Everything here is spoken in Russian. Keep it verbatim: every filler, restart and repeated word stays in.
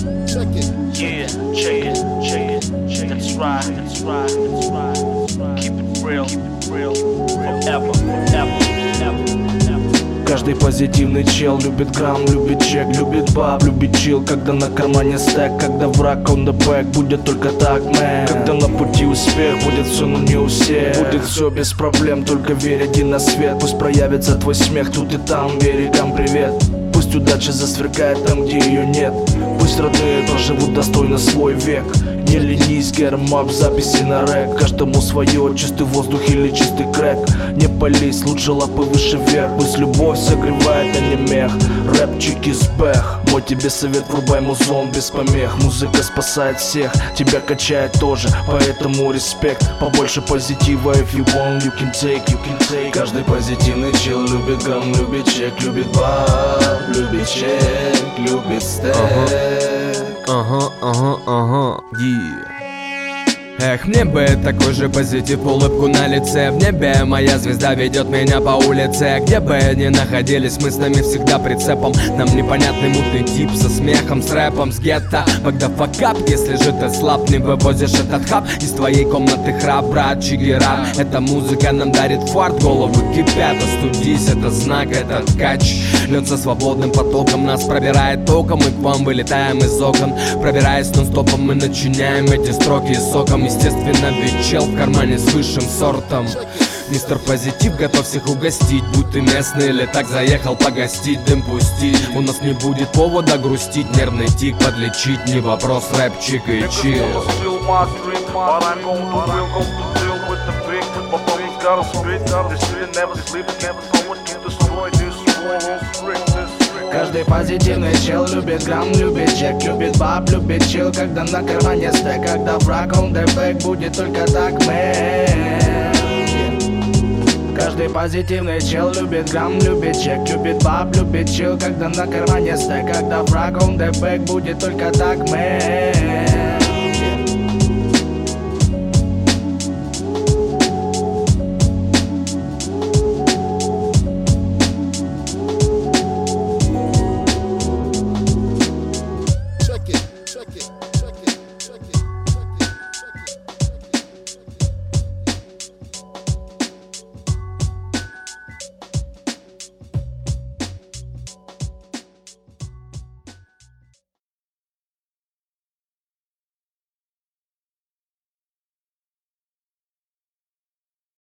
Yeah, check it, check it, check it. That's right, that's right, that's right. Keep it real, real, forever, forever, forever. Каждый позитивный чел любит грамм, любит чек, любит баб, любит чил. Когда на кармане стек, когда враг on the back, будет только так, мэн. Когда на пути успех, будет все, но не у всех. Будет все без проблем, только верь, иди на свет. Пусть проявится твой смех тут и там, берегам привет. Пусть удача засверкает там, где ее нет. Пусть родные проживут достойно свой век. Не ленись, get 'em up, записи на рэк. Каждому свое, чистый воздух или чистый крэк. Не пались, лучше лапы выше вверх. Пусть любовь согревает, а не мех. Рэпчик из бэх. Мой тебе совет, врубай музон без помех. Музыка спасает всех, тебя качает тоже. Поэтому респект, побольше позитива. If you want, you can take, you can take. Каждый позитивный чел любит гам, любит чек, любит баб, любит чек, любит стек. Ага, ага, ага, yeah. Эх, мне бы такой же позитив, улыбку на лице. В небе моя звезда ведет меня по улице. Где бы ни находились, мы с нами всегда прицепом. Нам непонятный мутный тип со смехом, с рэпом, с гетто. Когда факап, если же ты слаб, не вывозишь этот хаб из твоей комнаты храп, брат, чигера. Эта музыка нам дарит фарт, головы кипят, остудись, это знак, это ткач. Льется свободным потоком, нас пробирает током. Мы к вам вылетаем из окон, пробираясь нон-стопом, мы начиняем эти строки соком. Естественно, ведь чел в кармане с высшим сортом. Мистер Позитив готов всех угостить. Будь ты местный или так заехал погостить, дым пустить. У нас не будет повода грустить, нервный тик подлечить. Не вопрос, рэпчик и чил. Каждый позитивный чел любит грамм, любит чек, любит баб, любит чил. Когда на кармане стек, когда враг on the back, будет только так, мэн. Каждый позитивный чел любит грамм, любит чек, любит баб, любит чил. Когда на кармане стек, когда враг on the back, будет только так, мэн.